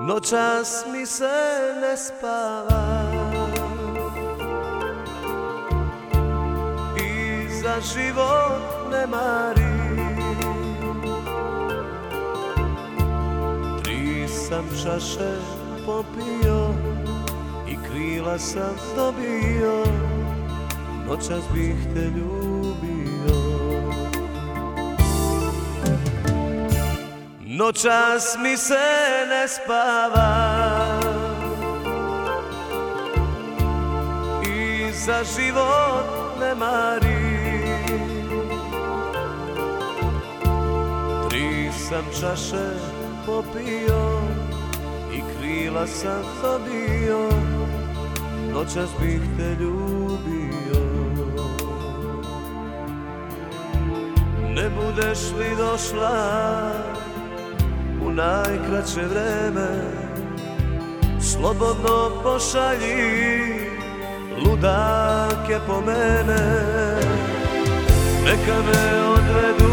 Noćas mi se ne spava i za život ne marim. 3 sam čaše popio i krila sam dobio, noćas bih te ljubio. Noćas mi se ne spava i za život ne marim. 3 sam čaše popio i krila sam dobio, noćas bih te ljubio. Ne budeš li došla u najkraće vreme, slobodno pošalji ludake po mene. Neka me odvedu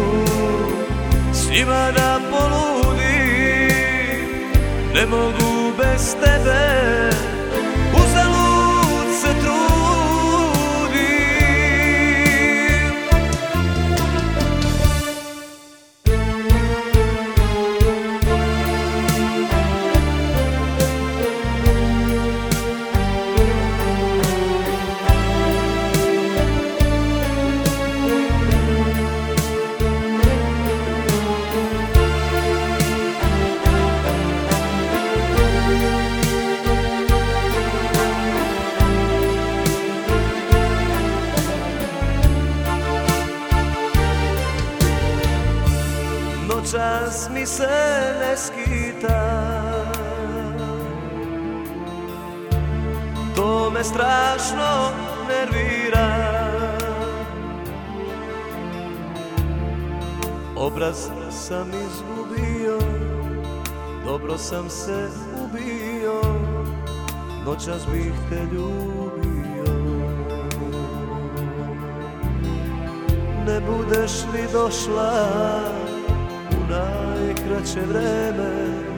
s njima da poludim, ne mogu bez tebe, uzalud se trudim. Noćas mi se ne skita, to me strašno nervira. Obraz sam izgubio, dobro sam se ubio, noćas bih te ljubio. Ne budeš li došla najkraće vreme,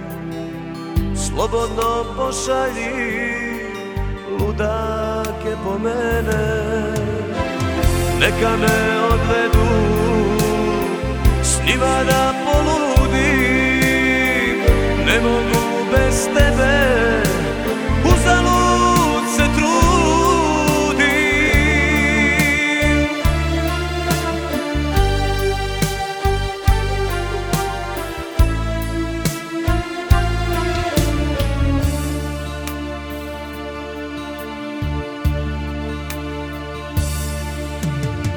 slobodno pošalji ludake po mene. Neka me odvedu s njima da poludim,